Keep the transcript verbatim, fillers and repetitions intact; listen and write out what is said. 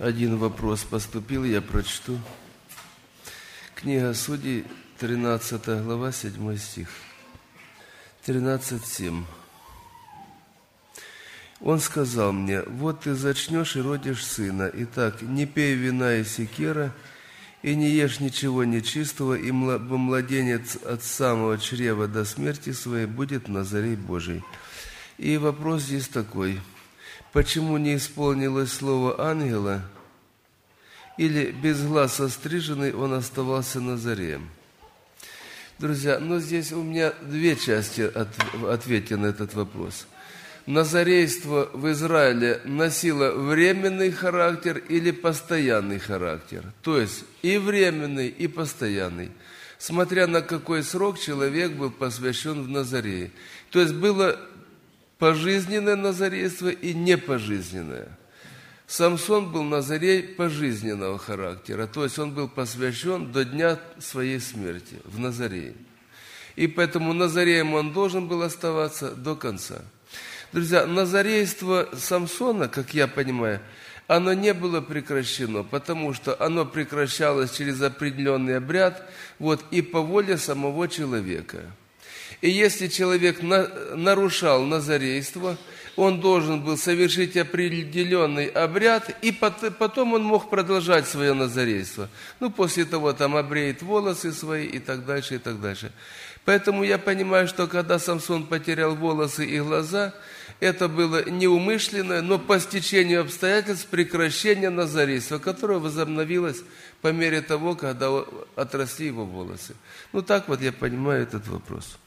Один вопрос поступил, я прочту. Книга Судей, тринадцатая глава, седьмой стих. тринадцать семь. Он сказал мне: вот ты зачнешь и родишь сына. Итак, не пей вина и секера, и не ешь ничего нечистого, и младенец от самого чрева до смерти своей будет Назарей Божий. И вопрос здесь такой: почему не исполнилось слово ангела, или без глаз остриженный он оставался Назареем? Друзья, но здесь у меня две части от, ответа на этот вопрос. Назарейство в Израиле носило временный характер или постоянный характер? То есть и временный, и постоянный, смотря на какой срок человек был посвящен в Назарее. То есть было пожизненное назарейство и непожизненное. Самсон был назарей пожизненного характера, то есть он был посвящен до дня своей смерти в Назарее. И поэтому назареем он должен был оставаться до конца. Друзья, назарейство Самсона, как я понимаю, оно не было прекращено, потому что оно прекращалось через определенный обряд, вот, и по воле самого человека. И если человек на, нарушал назарейство, он должен был совершить определенный обряд, и потом он мог продолжать свое назарейство. Ну, после того там обреет волосы свои и так дальше, и так дальше. Поэтому я понимаю, что когда Самсон потерял волосы и глаза, это было неумышленное, но по стечению обстоятельств прекращение назарейства, которое возобновилось по мере того, когда отросли его волосы. Ну, так вот я понимаю этот вопрос.